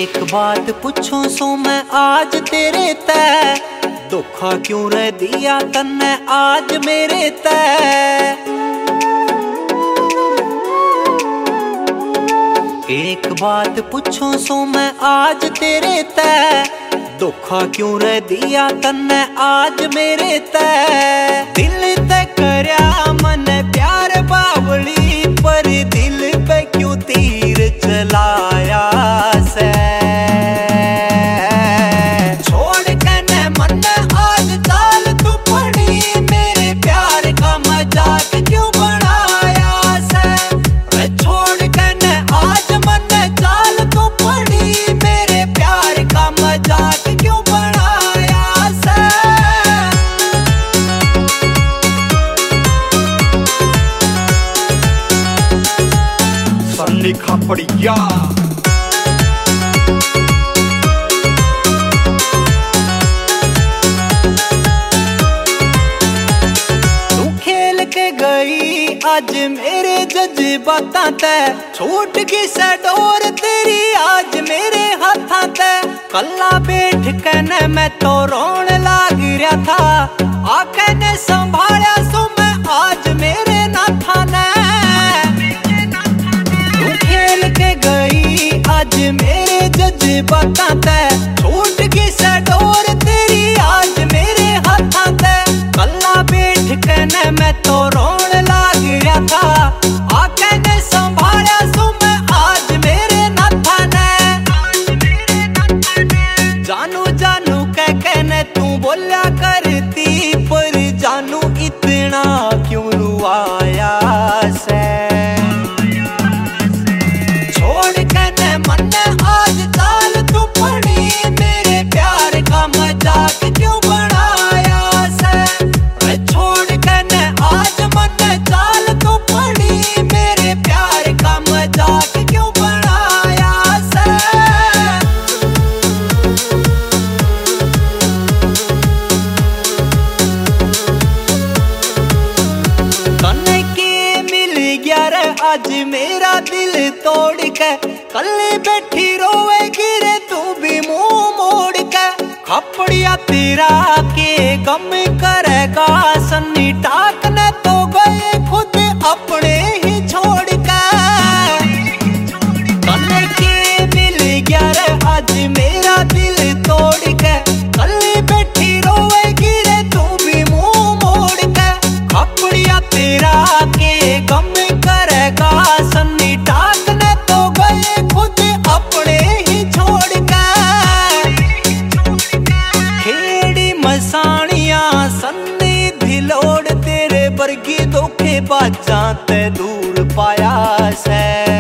एक बात पूछूं सो मैं आज तेरे तय, धोखा क्यों रह दिया तन्ने आज मेरे तय। एक बात पूछूं सो मैं आज तेरे तय, धोखा क्यों रह दिया तन्ने आज मेरे तय। दिल तय करया मन प्यार बावली, पर दिल पे क्यों तीर चलाया से। छोड़ के न मन आज चाल तू पड़ी, मेरे प्यार का मजाक क्यों बनाया से। छोड़ के न आज मन चाल तू पड़ी, मेरे प्यार का मजाक क्यों बनाया से। सन्नी खापड़िया गई आज मेरे जज्बातां ते, छूट गई से डोर तेरी आज मेरे हाथां ते। कल्ला बैठ के न मैं तो रोन लाग रहा था, आके ने संभाला सो मैं आज मेरे नाथा ने। तू खेल के गई आज मेरे जज्बातां ते, छूट गई से डोर तेरी आज मेरे हाथां ते। कल्ला बैठ के न मैं तो रोन लाग रहा था, आके ने संभाला सो मैं आज मेरे नाथा ने। जानू जानू कह के न तू बोल्या करती, पर जानू इतना क्यों रुआया से। छोड़ के न मन आज चाल तू पड़ी, मेरे प्यार का मजाक क्यों बनाया से। छोड़ के न आज मन चाल तू पड़ी, मेरे प्यार का मजाक क्यों बनाया से। तन्ने के मिल गया रे आज मेरा दिल तोड़ के, कल्ले बैठी रोएगी रे तू भी मुंह मोड़ के। खपड़िया तेरा के गम करेगा सन्नी, टाक ने तो गए खुद अपने ही छोड़ के। तन्ने के मिल गया रे आज मेरा दिल तोड़ के, कल्ले बैठी रोएगी रे तू भी मुंह मोड़ के। खपड़िया तेरा के गम करेगा सन्नी, टाक ने तो गए खुद अपने ही छोड़ के। खेड़ी मसानिया सन्नी धिलोड़, तेरे वर्गी धोखे बाजां ते दूर पाया से।